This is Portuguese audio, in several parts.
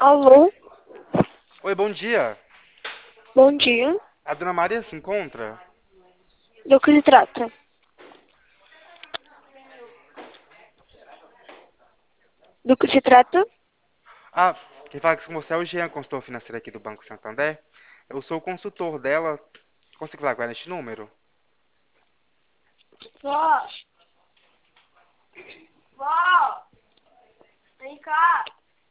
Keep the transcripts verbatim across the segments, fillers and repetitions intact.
Alô, Oi, bom dia. bom dia. A dona Maria se encontra? Do que se trata? Do que se trata? Ah, quem fala com você é o Jean, consultor financeiro aqui do Banco Santander. Eu sou o consultor dela. Consigo falar com ela neste número? Vó, vó, vem cá.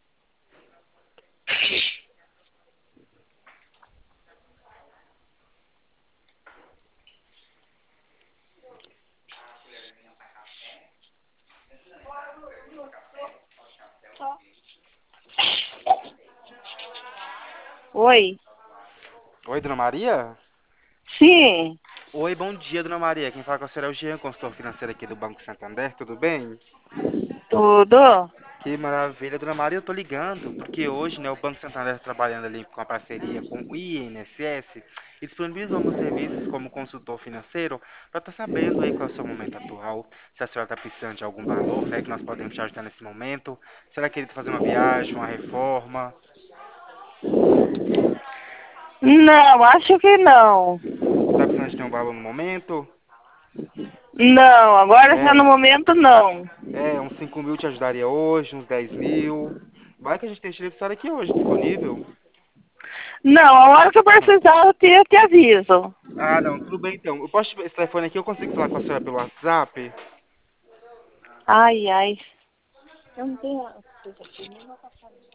Oi. Oi, dona Maria? Sim, Oi, bom dia, dona Maria. Quem fala com você é o Jean, consultor financeiro aqui do Banco Santander. Tudo bem? tudo? Que maravilha, dona Maria. Eu tô ligando porque hoje, né, o Banco Santander tá trabalhando ali com a parceria com o I N S S e disponibilizou meus serviços como consultor financeiro para estar sabendo aí qual é o seu momento atual, se a senhora está precisando de algum valor, né, que nós podemos te ajudar nesse momento. Será que ele tá fazendo uma viagem, uma reforma? Não, acho que não. Tá precisando de ter um valor no momento? Não, agora já no É, momento não. é, uns cinco mil te ajudaria hoje, uns dez mil. Vai que a gente tem esse estar aqui hoje disponível. Não, a hora que eu precisar eu te, eu te aviso. Ah, não, tudo bem então. Eu posso, esse telefone aqui eu consigo falar com a senhora pelo WhatsApp? Ai, ai. Eu não tenho.